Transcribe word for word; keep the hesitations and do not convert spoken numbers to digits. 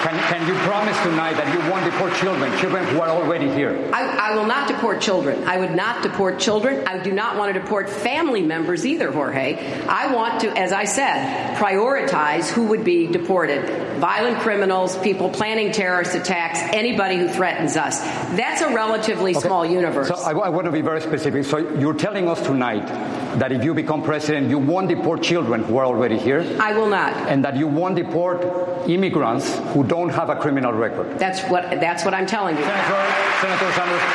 Can, can you promise tonight that you won't deport children, children who are already here? I, I will not deport children. I would not deport children. I do not want to deport family members either, Jorge. I want to, as I said, prioritize who would be deported. Violent criminals, people planning terrorist attacks, anybody who threatens us. That's a relatively okay. small universe. So I, I want to be very specific. So you're telling us tonight that if you become president, you won't deport children who are already here? I will not. And that you won't deport immigrants who don't have a criminal record? That's what, that's what I'm telling you. Senator, Senator Sanders.